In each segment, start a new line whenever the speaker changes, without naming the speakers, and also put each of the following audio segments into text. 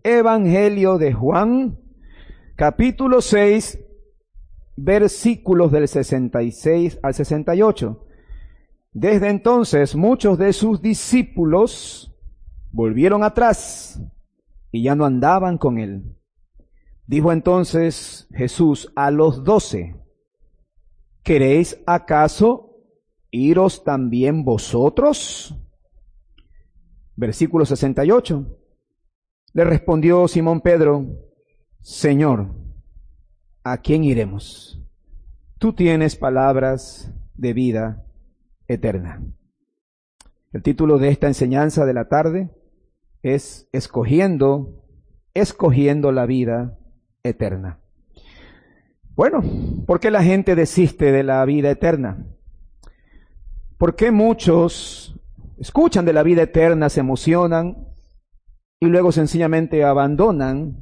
Evangelio de Juan, capítulo 6, versículos del 66 al 68. Desde entonces muchos de sus discípulos volvieron atrás y ya no andaban con él. Dijo entonces Jesús a los 12, ¿queréis acaso iros también vosotros? Versículo 68. Le respondió Simón Pedro, Señor, ¿a quién iremos? Tú tienes palabras de vida eterna. El título de esta enseñanza de la tarde es Escogiendo la vida eterna. Bueno, ¿por qué la gente desiste de la vida eterna? ¿Por qué muchos escuchan de la vida eterna, se emocionan y luego sencillamente abandonan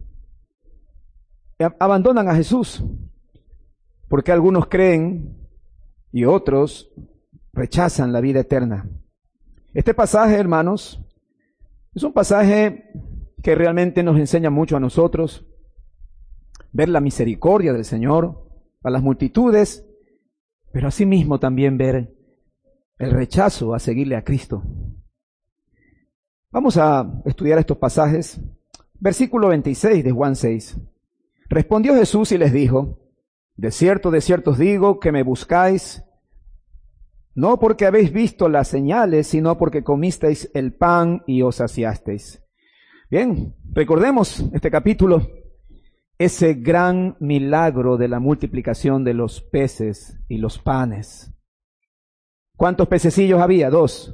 a Jesús? ¿Por qué algunos creen y otros rechazan la vida eterna? Este pasaje, hermanos, es un pasaje que realmente nos enseña mucho a nosotros, ver la misericordia del Señor a las multitudes, pero asimismo también ver el rechazo a seguirle a Cristo. Vamos a estudiar estos pasajes. Versículo 26 de Juan 6. Respondió Jesús y les dijo, de cierto os digo que me buscáis, no porque habéis visto las señales, sino porque comisteis el pan y os saciasteis. Bien, recordemos este capítulo, ese gran milagro de la multiplicación de los peces y los panes. ¿Cuántos pececillos había? 2.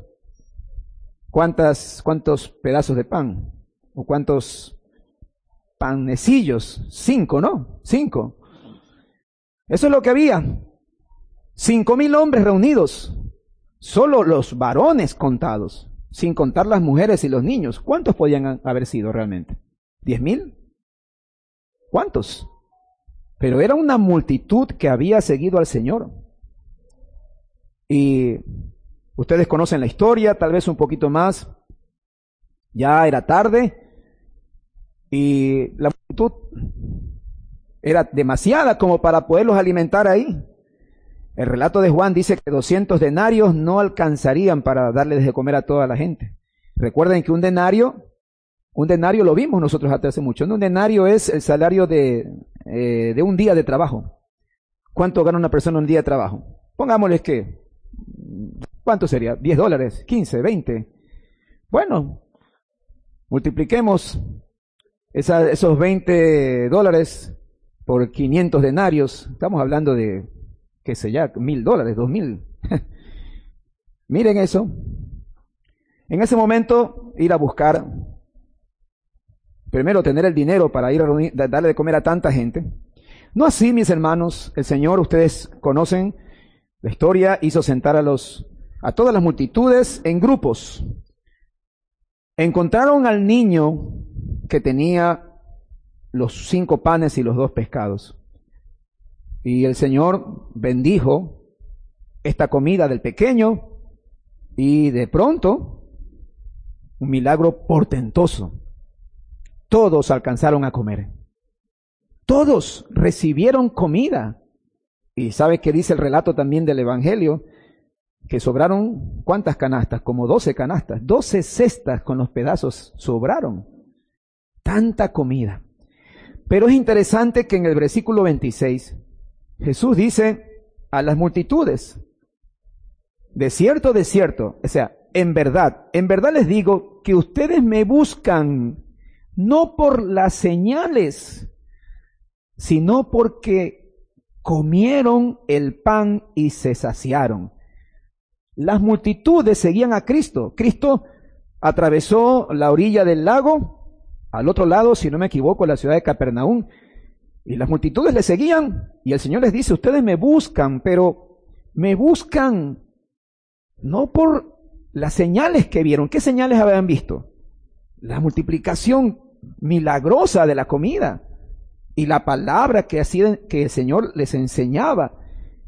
¿Cuántos pedazos de pan? ¿O cuántos panecillos? 5, ¿no? 5. Eso es lo que había. 5,000 hombres reunidos. Solo los varones contados, sin contar las mujeres y los niños. ¿Cuántos podían haber sido realmente? ¿10,000? ¿Cuántos? Pero era una multitud que había seguido al Señor. Y ustedes conocen la historia, tal vez un poquito más. Ya era tarde y la multitud era demasiada como para poderlos alimentar ahí. El relato de Juan dice que 200 denarios no alcanzarían para darles de comer a toda la gente. Recuerden que un denario lo vimos nosotros hasta hace mucho. Un denario es el salario de un día de trabajo. ¿Cuánto gana una persona un día de trabajo? Pongámosles que, ¿cuánto sería? $10, 15, 20. Bueno, multipliquemos esos $20 por 500 denarios. Estamos hablando de, qué sé ya, $1,000, 2,000. Miren eso. En ese momento, ir a buscar, primero tener el dinero para ir a darle de comer a tanta gente. No así, mis hermanos, el Señor, ustedes conocen la historia, hizo sentar a todas las multitudes en grupos. Encontraron al niño que tenía los 5 panes y los 2 pescados. Y el Señor bendijo esta comida del pequeño y de pronto, un milagro portentoso. Todos alcanzaron a comer. Todos recibieron comida. Y ¿sabe qué dice el relato también del Evangelio? Que sobraron, ¿cuántas canastas? Como 12 canastas. 12 cestas con los pedazos sobraron. Tanta comida. Pero es interesante que en el versículo 26, Jesús dice a las multitudes, de cierto, o sea, en verdad les digo que ustedes me buscan no por las señales, sino porque comieron el pan y se saciaron. Las multitudes seguían a Cristo. Cristo atravesó la orilla del lago, al otro lado, si no me equivoco, la ciudad de Capernaum, y las multitudes le seguían, y el Señor les dice, ustedes me buscan, pero me buscan no por las señales que vieron. ¿Qué señales habían visto? La multiplicación milagrosa de la comida y la palabra que el Señor les enseñaba.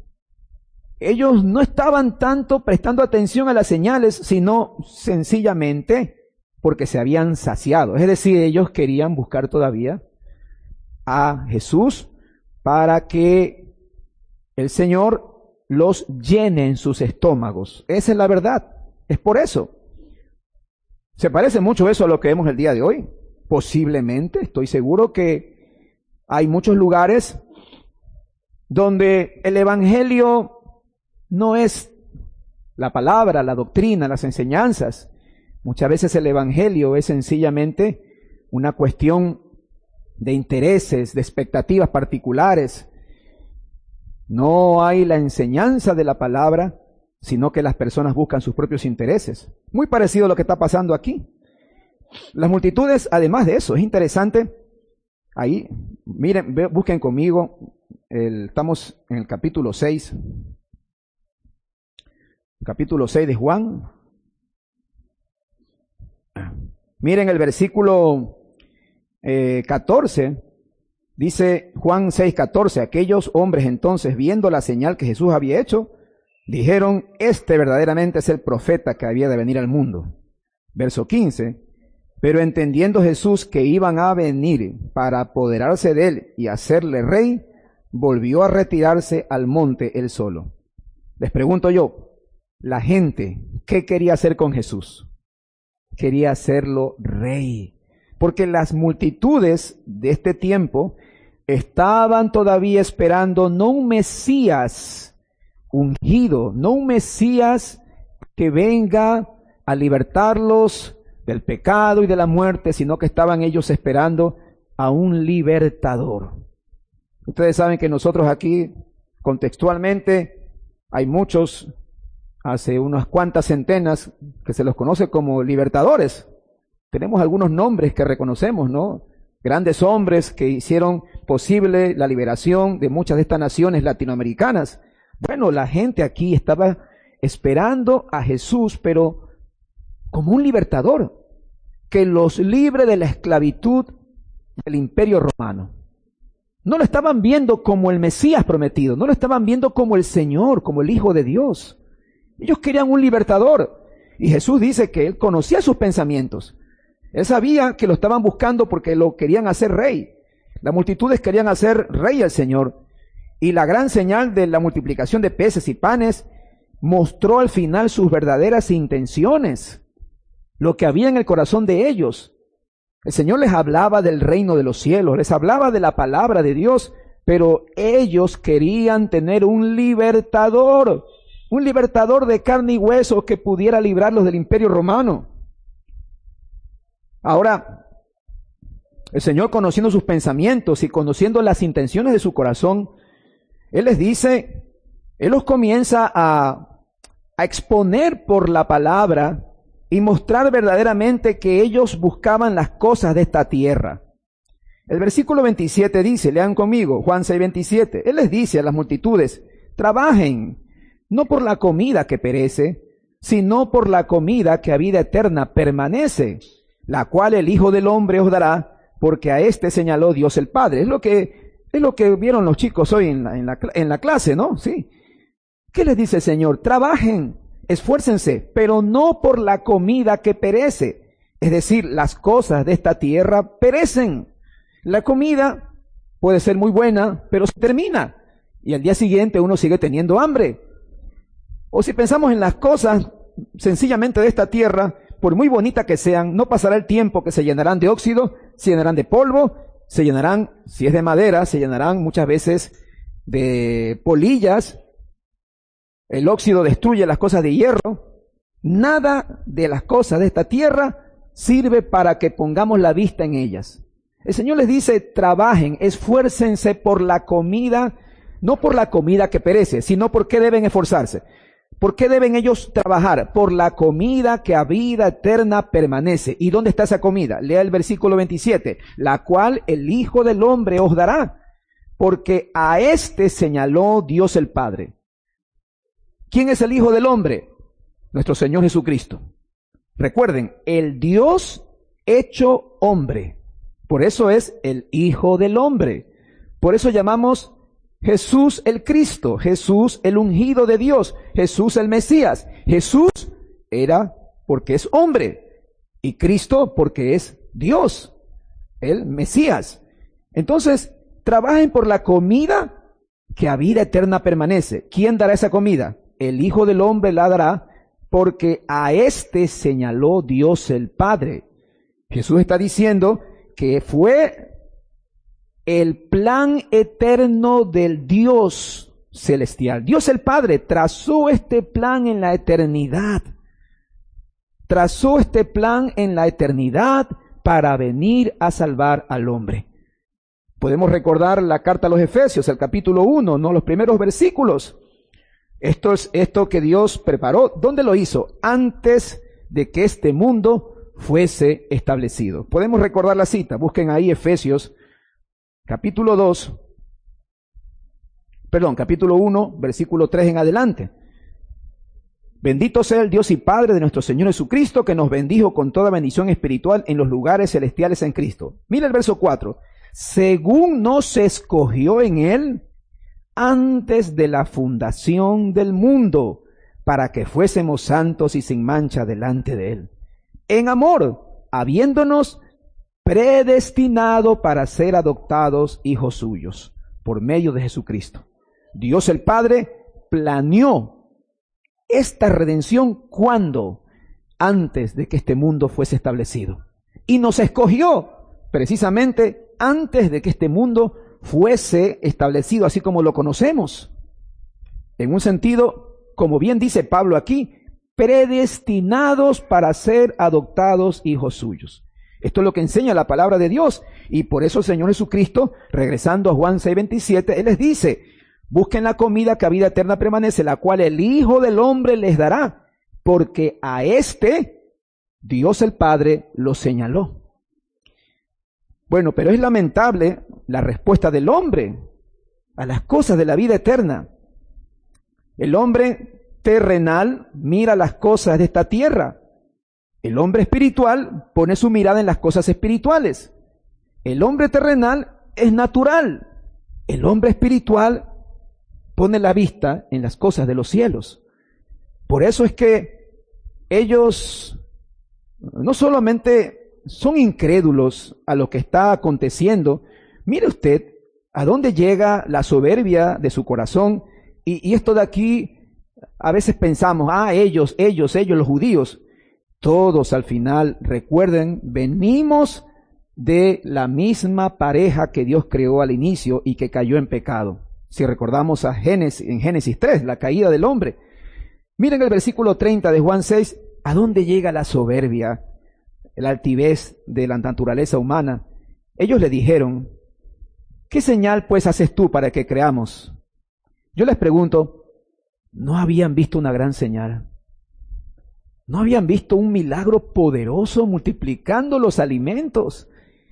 Ellos no estaban tanto prestando atención a las señales, sino sencillamente porque se habían saciado. Es decir, ellos querían buscar todavía a Jesús para que el Señor los llene en sus estómagos. Esa es la verdad. Es por eso. ¿Se parece mucho eso a lo que vemos el día de hoy? Posiblemente. Estoy seguro que hay muchos lugares donde el evangelio no es la palabra, la doctrina, las enseñanzas. Muchas veces el evangelio es sencillamente una cuestión de intereses, de expectativas particulares. No hay la enseñanza de la palabra, sino que las personas buscan sus propios intereses. Muy parecido a lo que está pasando aquí. Las multitudes, además de eso, es interesante. Ahí, miren, busquen conmigo, estamos en el capítulo 6. Capítulo 6 de Juan. Miren el versículo 14. Dice Juan 6:14, aquellos hombres entonces, viendo la señal que Jesús había hecho, dijeron, este verdaderamente es el profeta que había de venir al mundo. Verso 15, pero entendiendo Jesús que iban a venir para apoderarse de él y hacerle rey, volvió a retirarse al monte él solo. Les pregunto yo, la gente, ¿qué quería hacer con Jesús? Quería hacerlo rey, porque las multitudes de este tiempo estaban todavía esperando no un Mesías ungido, no un Mesías que venga a libertarlos del pecado y de la muerte, sino que estaban ellos esperando a un libertador. Ustedes saben que nosotros aquí, contextualmente, hay muchos, hace unas cuantas centenas, que se los conoce como libertadores. Tenemos algunos nombres que reconocemos, ¿no? Grandes hombres que hicieron posible la liberación de muchas de estas naciones latinoamericanas. Bueno, la gente aquí estaba esperando a Jesús, pero como un libertador, que los libre de la esclavitud del imperio romano. No lo estaban viendo como el Mesías prometido, no lo estaban viendo como el Señor, como el Hijo de Dios. Ellos querían un libertador. Y Jesús dice que él conocía sus pensamientos. Él sabía que lo estaban buscando porque lo querían hacer rey. Las multitudes querían hacer rey al Señor. Y la gran señal de la multiplicación de peces y panes mostró al final sus verdaderas intenciones, lo que había en el corazón de ellos. El Señor les hablaba del reino de los cielos, les hablaba de la palabra de Dios, pero ellos querían tener un libertador de carne y hueso que pudiera librarlos del imperio romano. Ahora, el Señor, conociendo sus pensamientos y conociendo las intenciones de su corazón, Él les dice, Él los comienza a exponer por la palabra y mostrar verdaderamente que ellos buscaban las cosas de esta tierra. El versículo 27 dice, lean conmigo, Juan 6:27, Él les dice a las multitudes, trabajen, no por la comida que perece, sino por la comida que a vida eterna permanece, la cual el Hijo del Hombre os dará, porque a este señaló Dios el Padre. Es lo que vieron los chicos hoy en la clase, ¿no? Sí. ¿Qué les dice el Señor? Trabajen, esfuércense, pero no por la comida que perece. Es decir, las cosas de esta tierra perecen. La comida puede ser muy buena, pero se termina. Y al día siguiente uno sigue teniendo hambre. O si pensamos en las cosas sencillamente de esta tierra, por muy bonita que sean, no pasará el tiempo que se llenarán de óxido, se llenarán de polvo, se llenarán, si es de madera, se llenarán muchas veces de polillas. El óxido destruye las cosas de hierro. Nada de las cosas de esta tierra sirve para que pongamos la vista en ellas. El Señor les dice, trabajen, esfuércense por la comida, no por la comida que perece, sino por qué deben esforzarse. ¿Por qué deben ellos trabajar? Por la comida que a vida eterna permanece. ¿Y dónde está esa comida? Lea el versículo 27. La cual el Hijo del Hombre os dará, porque a este señaló Dios el Padre. ¿Quién es el Hijo del Hombre? Nuestro Señor Jesucristo. Recuerden, el Dios hecho hombre. Por eso es el Hijo del Hombre. Por eso llamamos Jesús el Cristo, Jesús el ungido de Dios, Jesús el Mesías. Jesús era porque es hombre. Y Cristo porque es Dios, el Mesías. Entonces, trabajen por la comida que a vida eterna permanece. ¿Quién dará esa comida? El Hijo del Hombre la dará, porque a éste señaló Dios el Padre. Jesús está diciendo que fue el plan eterno del Dios celestial. Dios el Padre trazó este plan en la eternidad. Trazó este plan en la eternidad para venir a salvar al hombre. Podemos recordar la carta a los Efesios, el capítulo 1, ¿no? Los primeros versículos. Esto es esto que Dios preparó. ¿Dónde lo hizo? Antes de que este mundo fuese establecido. Podemos recordar la cita. Busquen ahí Efesios, capítulo 1, versículo 3 en adelante. Bendito sea el Dios y Padre de nuestro Señor Jesucristo, que nos bendijo con toda bendición espiritual en los lugares celestiales en Cristo. Mira el verso 4. Según nos escogió en Él antes de la fundación del mundo, para que fuésemos santos y sin mancha delante de Él. En amor, habiéndonos predestinado para ser adoptados hijos suyos, por medio de Jesucristo. Dios el Padre planeó esta redención, ¿cuándo? Antes de que este mundo fuese establecido. Y nos escogió precisamente antes de que este mundo fuese establecido así como lo conocemos. En un sentido, como bien dice Pablo aquí, predestinados para ser adoptados hijos suyos. Esto es lo que enseña la palabra de Dios. Y por eso el Señor Jesucristo, regresando a Juan 6:27, Él les dice: busquen la comida que a vida eterna permanece, la cual el Hijo del Hombre les dará, porque a este Dios el Padre lo señaló. Bueno, pero es lamentable la respuesta del hombre a las cosas de la vida eterna. El hombre terrenal mira las cosas de esta tierra. El hombre espiritual pone su mirada en las cosas espirituales. El hombre terrenal es natural. El hombre espiritual pone la vista en las cosas de los cielos. Por eso es que ellos no solamente son incrédulos a lo que está aconteciendo. Mire usted a dónde llega la soberbia de su corazón. Y esto de aquí, a veces pensamos, ellos, los judíos. Todos al final, recuerden, venimos de la misma pareja que Dios creó al inicio y que cayó en pecado. Si recordamos en Génesis 3, la caída del hombre. Miren el versículo 30 de Juan 6, ¿a dónde llega la soberbia, la altivez de la naturaleza humana? Ellos le dijeron: ¿qué señal pues haces tú para que creamos? Yo les pregunto, ¿no habían visto una gran señal? ¿No habían visto un milagro poderoso multiplicando los alimentos?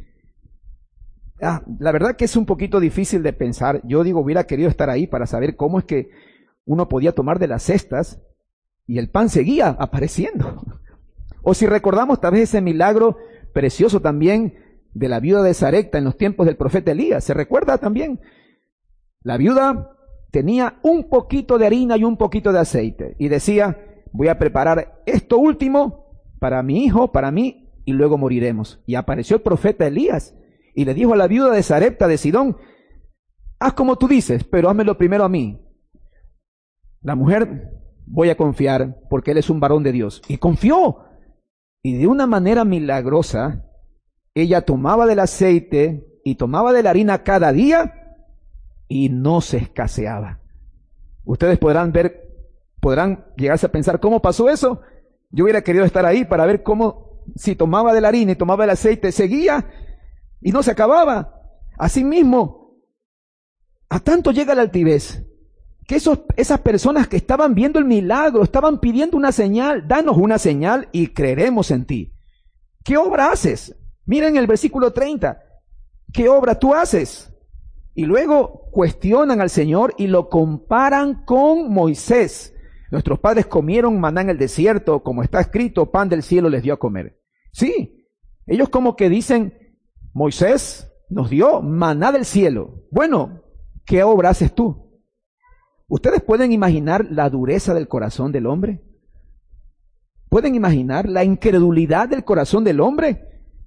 La verdad que es un poquito difícil de pensar. Yo digo, hubiera querido estar ahí para saber cómo es que uno podía tomar de las cestas y el pan seguía apareciendo. O si recordamos tal vez ese milagro precioso también de la viuda de Sarepta en los tiempos del profeta Elías. ¿Se recuerda también? La viuda tenía un poquito de harina y un poquito de aceite y decía: voy a preparar esto último para mi hijo, para mí, y luego moriremos. Y apareció el profeta Elías y le dijo a la viuda de Sarepta de Sidón: haz como tú dices, pero házmelo primero a mí. La mujer: voy a confiar porque él es un varón de Dios. Y confió. Y de una manera milagrosa, ella tomaba del aceite y tomaba de la harina cada día y no se escaseaba. Ustedes podrán llegarse a pensar cómo pasó eso. Yo hubiera querido estar ahí para ver cómo, si tomaba de la harina y tomaba el aceite, seguía y no se acababa. Asimismo, a tanto llega la altivez que esas personas que estaban viendo el milagro, estaban pidiendo una señal: danos una señal y creeremos en ti. ¿Qué obra haces? Miren el versículo 30. ¿Qué obra tú haces? Y luego cuestionan al Señor y lo comparan con Moisés. Nuestros padres comieron maná en el desierto, como está escrito, pan del cielo les dio a comer. Sí, ellos como que dicen: Moisés nos dio maná del cielo. Bueno, ¿qué obra haces tú? ¿Ustedes pueden imaginar la dureza del corazón del hombre? ¿Pueden imaginar la incredulidad del corazón del hombre?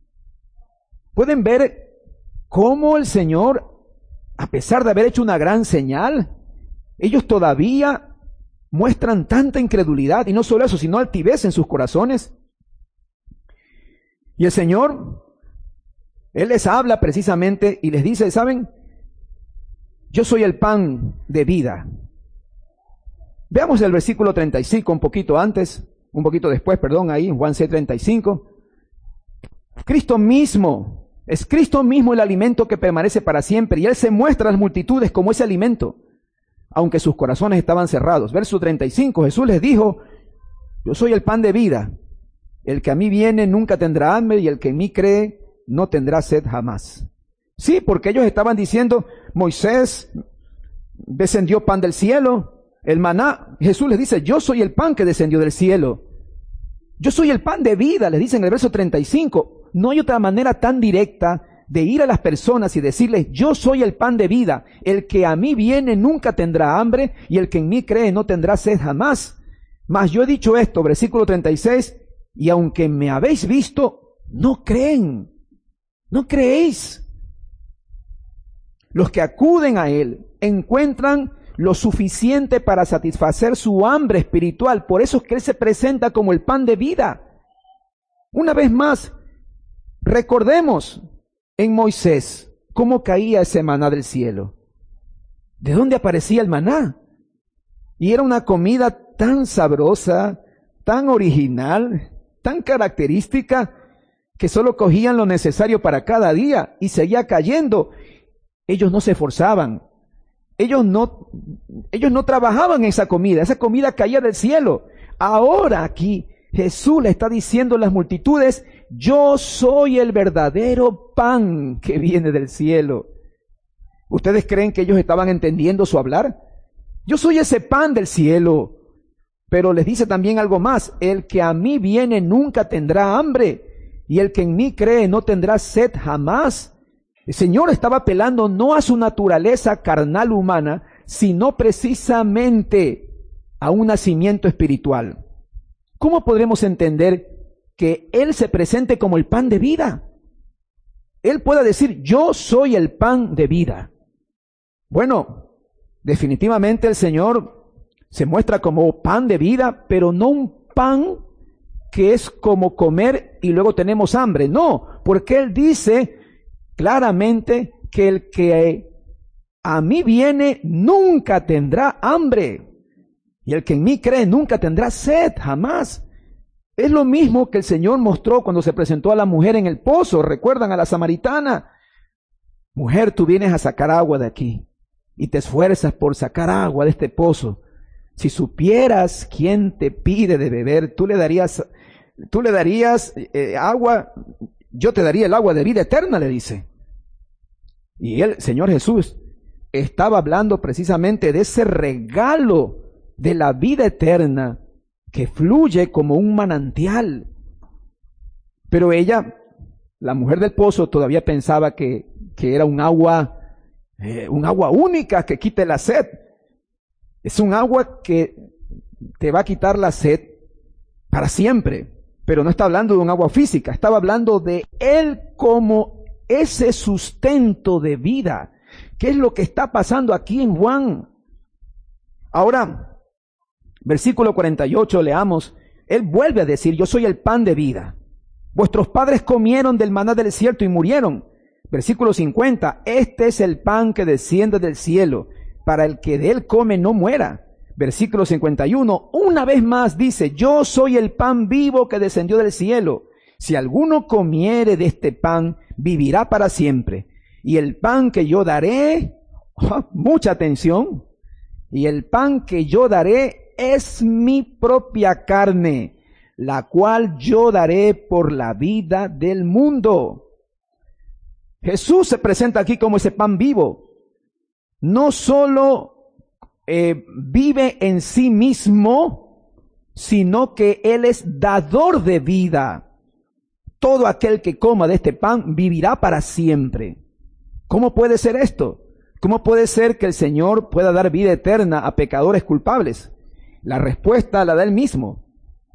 ¿Pueden ver cómo el Señor, a pesar de haber hecho una gran señal, ellos todavía muestran tanta incredulidad? Y no solo eso, sino altivez en sus corazones. Y el Señor, Él les habla precisamente y les dice, ¿saben? Yo soy el pan de vida. Veamos el versículo 35 un poquito después, ahí en Juan 6:35. Cristo mismo, es Cristo mismo el alimento que permanece para siempre, y Él se muestra a las multitudes como ese alimento, aunque sus corazones estaban cerrados. Verso 35, Jesús les dijo, yo soy el pan de vida, el que a mí viene nunca tendrá hambre, y el que en mí cree no tendrá sed jamás. Sí, porque ellos estaban diciendo, Moisés descendió pan del cielo, el maná. Jesús les dice, yo soy el pan que descendió del cielo. Yo soy el pan de vida, les dice en el verso 35. No hay otra manera tan directa de ir a las personas y decirles, yo soy el pan de vida. El que a mí viene nunca tendrá hambre, y el que en mí cree no tendrá sed jamás. Mas yo he dicho esto, versículo 36, y aunque me habéis visto, no creen, no creéis. Los que acuden a Él encuentran lo suficiente para satisfacer su hambre espiritual. Por eso es que Él se presenta como el pan de vida. Una vez más, recordemos en Moisés cómo caía ese maná del cielo. ¿De dónde aparecía el maná? Y era una comida tan sabrosa, tan original, tan característica, que solo cogían lo necesario para cada día y seguía cayendo. Ellos no se esforzaban. Ellos no trabajaban esa comida caía del cielo. Ahora aquí Jesús le está diciendo a las multitudes, yo soy el verdadero pan que viene del cielo. ¿Ustedes creen que ellos estaban entendiendo su hablar? Yo soy ese pan del cielo. Pero les dice también algo más, el que a mí viene nunca tendrá hambre, y el que en mí cree no tendrá sed jamás. El Señor estaba apelando no a su naturaleza carnal humana, sino precisamente a un nacimiento espiritual. ¿Cómo podremos entender que Él se presente como el pan de vida? Él pueda decir, yo soy el pan de vida. Bueno, definitivamente el Señor se muestra como pan de vida, pero no un pan que es como comer y luego tenemos hambre. No, porque Él dice claramente que el que a mí viene nunca tendrá hambre, y el que en mí cree nunca tendrá sed, jamás. Es lo mismo que el Señor mostró cuando se presentó a la mujer en el pozo. ¿Recuerdan a la samaritana? Mujer, tú vienes a sacar agua de aquí y te esfuerzas por sacar agua de este pozo. Si supieras quién te pide de beber, tú le darías agua, yo te daría el agua de vida eterna, le dice. Y el Señor Jesús estaba hablando precisamente de ese regalo de la vida eterna que fluye como un manantial. Pero ella, la mujer del pozo, todavía pensaba que era un agua única que quite la sed. Es un agua que te va a quitar la sed para siempre. Pero no está hablando de un agua física, estaba hablando de Él como ese sustento de vida. ¿Qué es lo que está pasando aquí en Juan? Ahora, versículo 48, leamos. Él vuelve a decir, yo soy el pan de vida. Vuestros padres comieron del maná del desierto y murieron. Versículo 50, este es el pan que desciende del cielo, para el que de él come no muera. Versículo 51, una vez más dice, yo soy el pan vivo que descendió del cielo. Si alguno comiere de este pan, vivirá para siempre. Y el pan que yo daré, mucha atención, y el pan que yo daré es mi propia carne, la cual yo daré por la vida del mundo. Jesús se presenta aquí como ese pan vivo. No solo vive en sí mismo, sino que Él es dador de vida. Todo aquel que coma de este pan vivirá para siempre. ¿Cómo puede ser esto? ¿Cómo puede ser que el Señor pueda dar vida eterna a pecadores culpables? La respuesta la da Él mismo.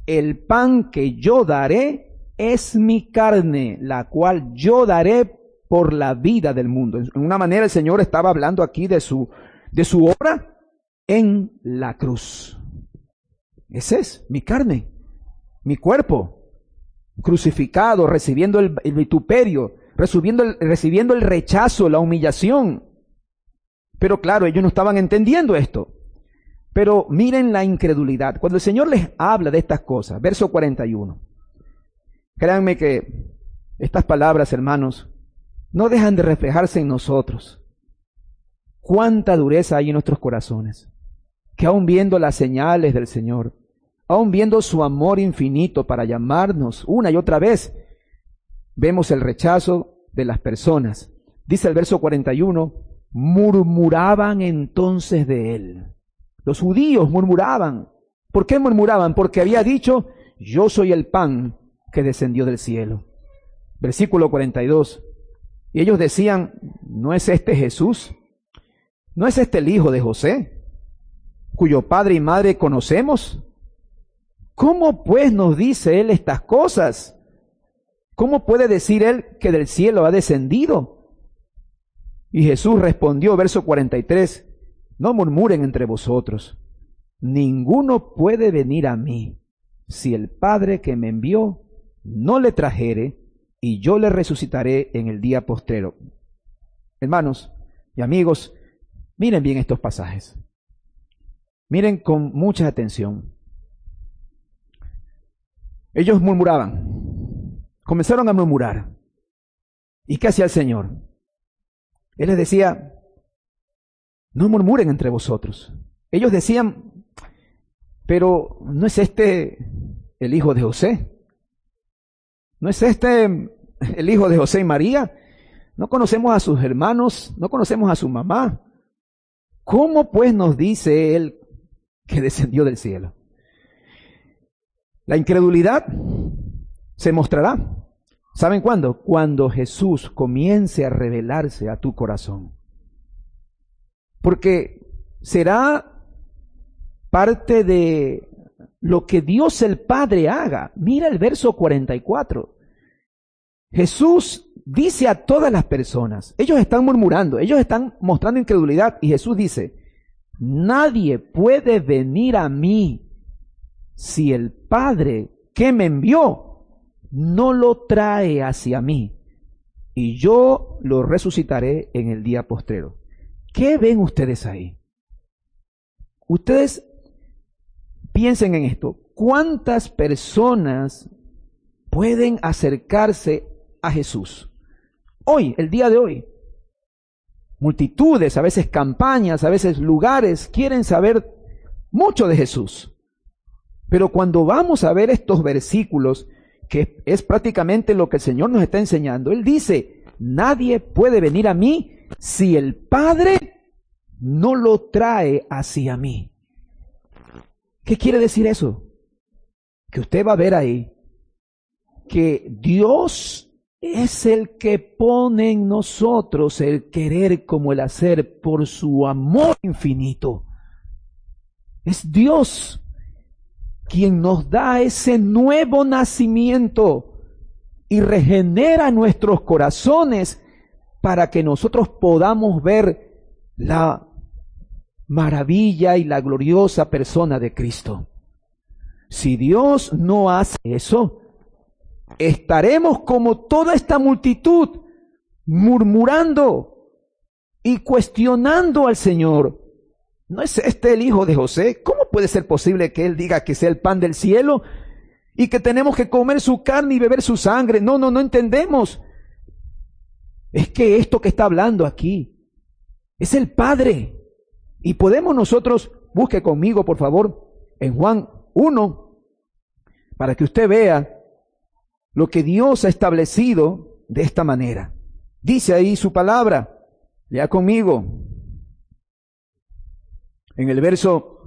el pan que yo daré es mi carne, la cual yo daré por la vida del mundo. En una manera el Señor estaba hablando aquí de su obra en la cruz. Ese es mi carne, mi cuerpo, crucificado, recibiendo el vituperio, recibiendo el rechazo, la humillación. Pero claro, ellos no estaban entendiendo esto. Pero miren la incredulidad. Cuando el Señor les habla de estas cosas, verso 41. Créanme que estas palabras, hermanos, no dejan de reflejarse en nosotros. Cuánta dureza hay en nuestros corazones, que aún viendo las señales del Señor, aún viendo su amor infinito para llamarnos una y otra vez, vemos el rechazo de las personas. Dice el verso 41, murmuraban entonces de él. Los judíos murmuraban. ¿Por qué murmuraban? Porque había dicho, yo soy el pan que descendió del cielo. Versículo 42. Y ellos decían, ¿no es este Jesús? ¿No es este el hijo de José, cuyo padre y madre conocemos? ¿Cómo pues nos dice él estas cosas? ¿Cómo puede decir él que del cielo ha descendido? Y Jesús respondió, verso 43, no murmuren entre vosotros, ninguno puede venir a mí si el Padre que me envió no le trajere, y yo le resucitaré en el día postrero. Hermanos y amigos, miren bien estos pasajes. Miren con mucha atención. Ellos murmuraban, comenzaron a murmurar. ¿Y qué hacía el Señor? Él les decía, no murmuren entre vosotros. Ellos decían, pero ¿no es este el hijo de José? ¿No es este el hijo de José y María? No conocemos a sus hermanos, no conocemos a su mamá. ¿Cómo pues nos dice él que descendió del cielo? La incredulidad se mostrará. ¿Saben cuándo? Cuando Jesús comience a revelarse a tu corazón. Porque será parte de lo que Dios el Padre haga. Mira el verso 44. Jesús dice a todas las personas, ellos están murmurando, ellos están mostrando incredulidad, y Jesús dice, nadie puede venir a mí si el Padre que me envió no lo trae hacia mí, y yo lo resucitaré en el día postrero. ¿Qué ven ustedes ahí? Ustedes piensen en esto. ¿Cuántas personas pueden acercarse a Jesús? Hoy, el día de hoy. Multitudes, a veces campañas, a veces lugares quieren saber mucho de Jesús. Pero cuando vamos a ver estos versículos, que es prácticamente lo que el Señor nos está enseñando, Él dice, nadie puede venir a mí si el Padre no lo trae hacia mí. ¿Qué quiere decir eso? Que usted va a ver ahí que Dios es el que pone en nosotros el querer como el hacer por su amor infinito. Es Dios quien nos da ese nuevo nacimiento y regenera nuestros corazones para que nosotros podamos ver la maravilla y la gloriosa persona de Cristo. Si Dios no hace eso, estaremos como toda esta multitud murmurando y cuestionando al Señor. ¿No es este el hijo de José? ¿Cómo puede ser posible que Él diga que sea el pan del cielo y que tenemos que comer su carne y beber su sangre? No entendemos. Es que esto que está hablando aquí es el Padre. Y podemos nosotros, busque conmigo por favor, en Juan 1, para que usted vea lo que Dios ha establecido de esta manera. Dice ahí su palabra, lea conmigo. En el verso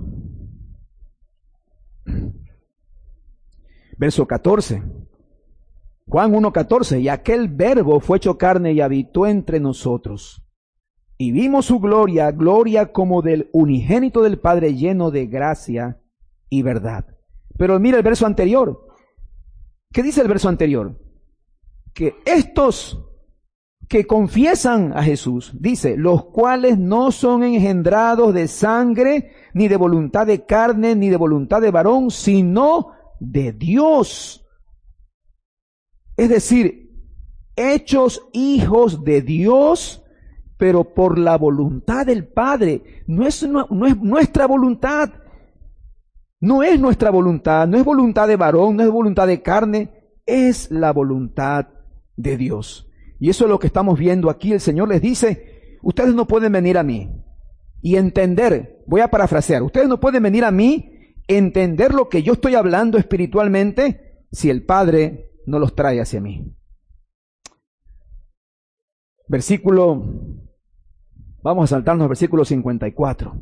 14, Juan 1:14, y aquel verbo fue hecho carne y habitó entre nosotros. Y vimos su gloria, gloria como del unigénito del Padre, lleno de gracia y verdad. Pero mira el verso anterior. ¿Qué dice el verso anterior? Que estos que confiesan a Jesús, dice, los cuales no son engendrados de sangre, ni de voluntad de carne, ni de voluntad de varón, sino de Dios. Es decir, hechos hijos de Dios, pero por la voluntad del Padre. No es nuestra voluntad. No es nuestra voluntad, no es voluntad de varón, no es voluntad de carne, es la voluntad de Dios. Y eso es lo que estamos viendo aquí. El Señor les dice, ustedes no pueden venir a mí y entender, voy a parafrasear, ustedes no pueden venir a mí, entender lo que yo estoy hablando espiritualmente, si el Padre no los trae hacia mí. Vamos a saltarnos al versículo 54.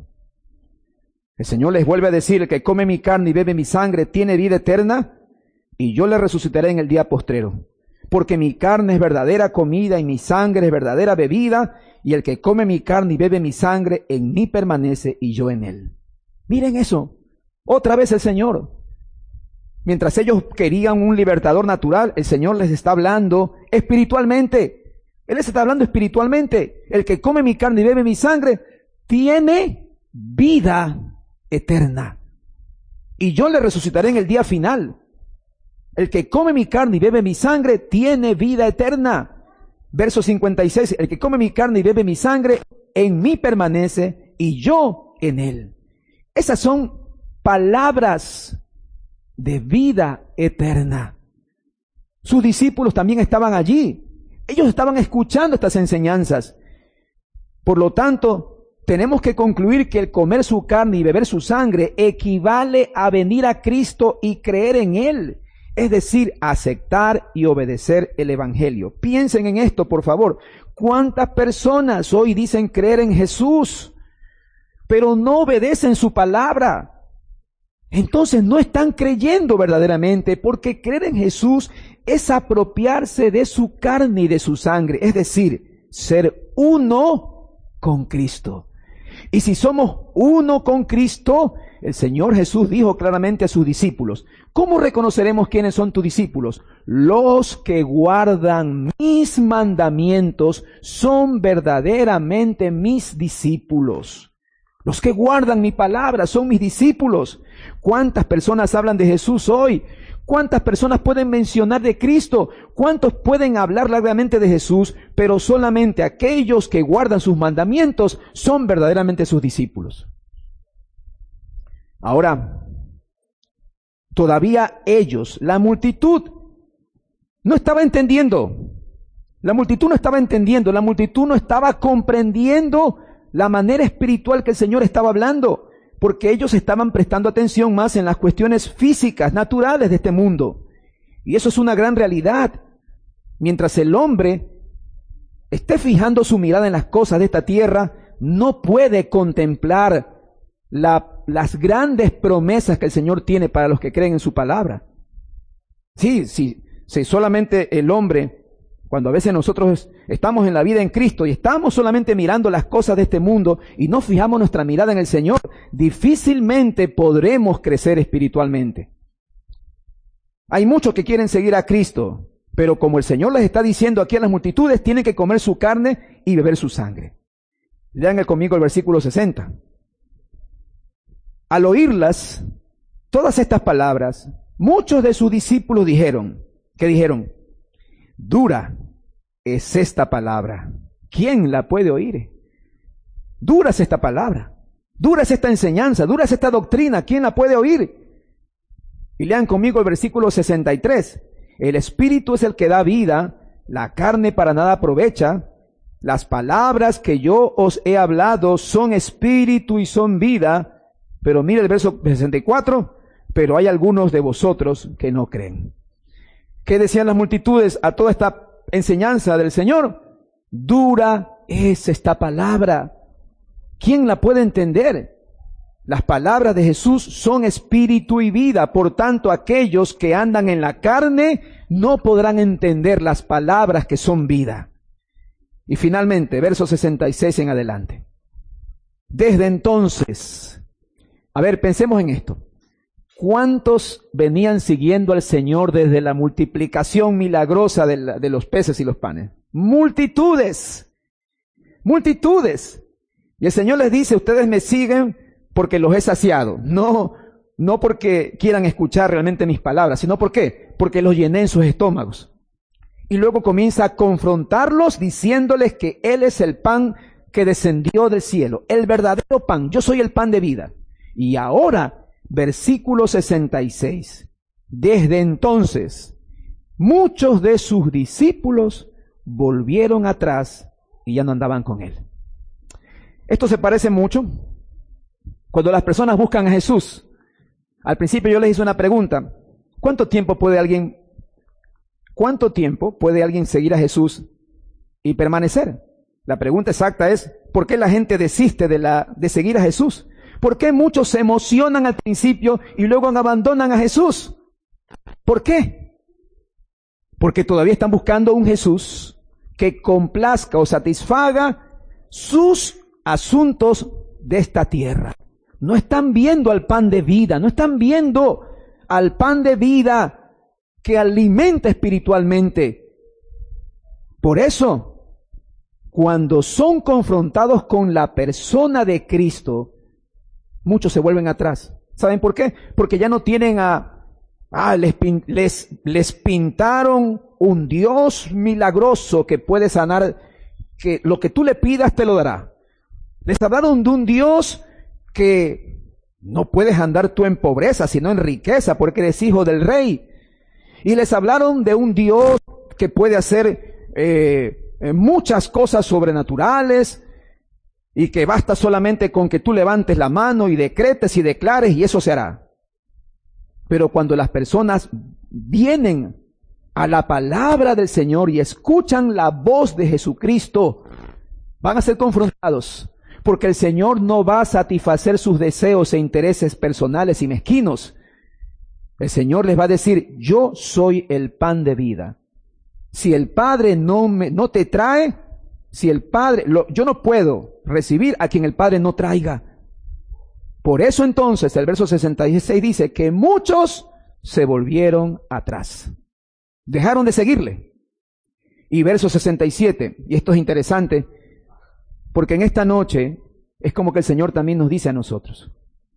El Señor les vuelve a decir, el que come mi carne y bebe mi sangre tiene vida eterna, y yo le resucitaré en el día postrero. Porque mi carne es verdadera comida y mi sangre es verdadera bebida, y el que come mi carne y bebe mi sangre en mí permanece y yo en él. Miren eso, otra vez el Señor. Mientras ellos querían un libertador natural, el Señor les está hablando espiritualmente. Él les está hablando espiritualmente. El que come mi carne y bebe mi sangre tiene vida eterna, y yo le resucitaré en el día final. El que come mi carne y bebe mi sangre tiene vida eterna. Verso 56, el que come mi carne y bebe mi sangre, en mí permanece y yo en él. Esas son palabras de vida eterna. Sus discípulos también estaban allí. Ellos estaban escuchando estas enseñanzas. Por lo tanto, tenemos que concluir que el comer su carne y beber su sangre equivale a venir a Cristo y creer en Él. Es decir, aceptar y obedecer el Evangelio. Piensen en esto, por favor. ¿Cuántas personas hoy dicen creer en Jesús, pero no obedecen su palabra? Entonces no están creyendo verdaderamente, porque creer en Jesús es apropiarse de su carne y de su sangre. Es decir, ser uno con Cristo. Y si somos uno con Cristo, el Señor Jesús dijo claramente a sus discípulos, ¿cómo reconoceremos quiénes son tus discípulos? Los que guardan mis mandamientos son verdaderamente mis discípulos. Los que guardan mi palabra son mis discípulos. ¿Cuántas personas hablan de Jesús hoy? ¿Cuántas personas pueden mencionar de Cristo? ¿Cuántos pueden hablar largamente de Jesús? Pero solamente aquellos que guardan sus mandamientos son verdaderamente sus discípulos. Ahora, todavía ellos, la multitud, no estaba entendiendo. La multitud no estaba entendiendo, la multitud no estaba comprendiendo la manera espiritual que el Señor estaba hablando, porque ellos estaban prestando atención más en las cuestiones físicas, naturales de este mundo. Y eso es una gran realidad. Mientras el hombre esté fijando su mirada en las cosas de esta tierra, no puede contemplar las grandes promesas que el Señor tiene para los que creen en su palabra. Sí, solamente el hombre, cuando a veces nosotros estamos en la vida en Cristo y estamos solamente mirando las cosas de este mundo y no fijamos nuestra mirada en el Señor, difícilmente podremos crecer espiritualmente. Hay muchos que quieren seguir a Cristo, pero como el Señor les está diciendo aquí a las multitudes, tienen que comer su carne y beber su sangre. Lean conmigo el versículo 60. Al oírlas, todas estas palabras, muchos de sus discípulos dijeron, ¿qué dijeron? Dura es esta palabra. ¿Quién la puede oír? Dura es esta palabra. Dura es esta enseñanza. Dura es esta doctrina. ¿Quién la puede oír? Y lean conmigo el versículo 63. El espíritu es el que da vida. La carne para nada aprovecha. Las palabras que yo os he hablado son espíritu y son vida. Pero mire el verso 64. Pero hay algunos de vosotros que no creen. ¿Qué decían las multitudes a toda esta enseñanza del Señor? Dura es esta palabra. ¿Quién la puede entender? Las palabras de Jesús son espíritu y vida. Por tanto, aquellos que andan en la carne no podrán entender las palabras que son vida. Y finalmente, verso 66 en adelante. Desde entonces, a ver, pensemos en esto. ¿Cuántos venían siguiendo al Señor desde la multiplicación milagrosa de los peces y los panes? Multitudes, multitudes. Y el Señor les dice, ustedes me siguen porque los he saciado. No porque quieran escuchar realmente mis palabras, sino ¿por qué? Porque los llené en sus estómagos. Y luego comienza a confrontarlos diciéndoles que Él es el pan que descendió del cielo, el verdadero pan. Yo soy el pan de vida. Y ahora, versículo 66. Desde entonces, muchos de sus discípulos volvieron atrás y ya no andaban con Él. Esto se parece mucho cuando las personas buscan a Jesús. Al principio yo les hice una pregunta. ¿Cuánto tiempo puede alguien seguir a Jesús y permanecer? La pregunta exacta es, ¿por qué la gente desiste de seguir a Jesús? ¿Por qué muchos se emocionan al principio y luego abandonan a Jesús? ¿Por qué? Porque todavía están buscando un Jesús que complazca o satisfaga sus asuntos de esta tierra. No están viendo al pan de vida, no están viendo al pan de vida que alimenta espiritualmente. Por eso, cuando son confrontados con la persona de Cristo, muchos se vuelven atrás. ¿Saben por qué? Porque ya no tienen les pintaron un Dios milagroso que puede sanar, que lo que tú le pidas te lo dará. Les hablaron de un Dios que no puedes andar tú en pobreza, sino en riqueza, porque eres hijo del rey. Y les hablaron de un Dios que puede hacer muchas cosas sobrenaturales, y que basta solamente con que tú levantes la mano y decretes y declares, y eso se hará. Pero cuando las personas vienen a la palabra del Señor y escuchan la voz de Jesucristo, van a ser confrontados, porque el Señor no va a satisfacer sus deseos e intereses personales y mezquinos. El Señor les va a decir, yo soy el pan de vida. Si el Padre no te trae, si el Padre, yo no puedo recibir a quien el Padre no traiga. Por eso entonces el verso 66 dice que muchos se volvieron atrás. Dejaron de seguirle. Y verso 67, y esto es interesante, porque en esta noche es como que el Señor también nos dice a nosotros,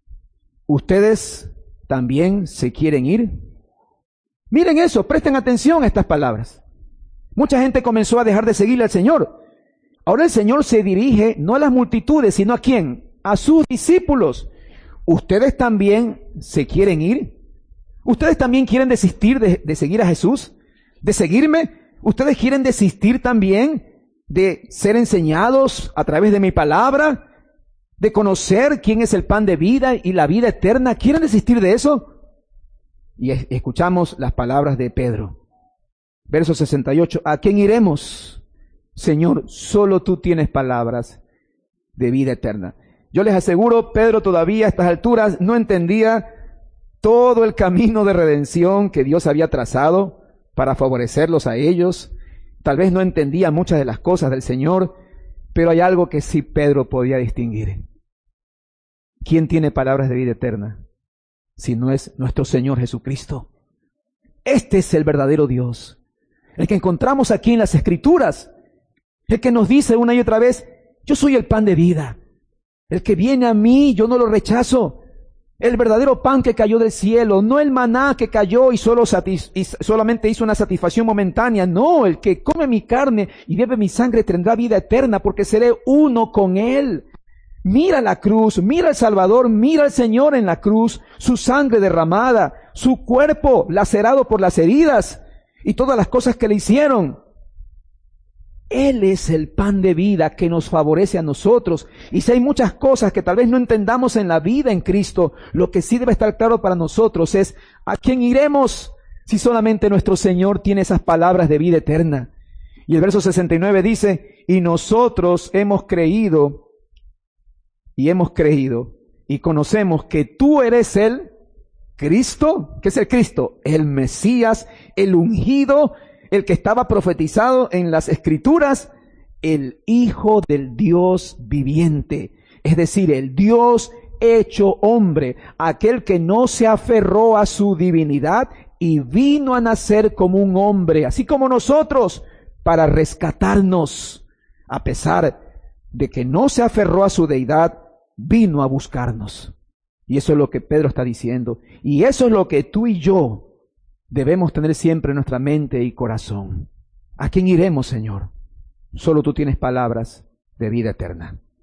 ¿ustedes también se quieren ir? Miren eso, presten atención a estas palabras. Mucha gente comenzó a dejar de seguirle al Señor. Ahora el Señor se dirige no a las multitudes, sino ¿a quién? A sus discípulos. ¿Ustedes también se quieren ir? ¿Ustedes también quieren desistir de seguir a Jesús? ¿De seguirme? ¿Ustedes quieren desistir también de ser enseñados a través de mi palabra? ¿De conocer quién es el pan de vida y la vida eterna? ¿Quieren desistir de eso? Y escuchamos las palabras de Pedro. Verso 68. ¿A quién iremos? Señor, solo tú tienes palabras de vida eterna. Yo les aseguro, Pedro todavía a estas alturas no entendía todo el camino de redención que Dios había trazado para favorecerlos a ellos. Tal vez no entendía muchas de las cosas del Señor, pero hay algo que sí Pedro podía distinguir. ¿Quién tiene palabras de vida eterna? Si no es nuestro Señor Jesucristo. Este es el verdadero Dios, el que encontramos aquí en las Escrituras, el que nos dice una y otra vez, yo soy el pan de vida. El que viene a mí, yo no lo rechazo. El verdadero pan que cayó del cielo, no el maná que cayó y solamente hizo una satisfacción momentánea. No, el que come mi carne y bebe mi sangre tendrá vida eterna, porque seré uno con Él. Mira la cruz, mira al Salvador, mira al Señor en la cruz, su sangre derramada, su cuerpo lacerado por las heridas y todas las cosas que le hicieron. Él es el pan de vida que nos favorece a nosotros. Y si hay muchas cosas que tal vez no entendamos en la vida en Cristo, lo que sí debe estar claro para nosotros es ¿a quién iremos si solamente nuestro Señor tiene esas palabras de vida eterna? Y el verso 69 dice, y nosotros hemos creído y conocemos que tú eres el Cristo. ¿Qué es el Cristo? El Mesías, el ungido, el que estaba profetizado en las Escrituras, el Hijo del Dios viviente, es decir, el Dios hecho hombre, aquel que no se aferró a su divinidad y vino a nacer como un hombre, así como nosotros, para rescatarnos. A pesar de que no se aferró a su deidad, vino a buscarnos. Y eso es lo que Pedro está diciendo. Y eso es lo que tú y yo debemos tener siempre en nuestra mente y corazón. ¿A quién iremos, Señor? Solo tú tienes palabras de vida eterna.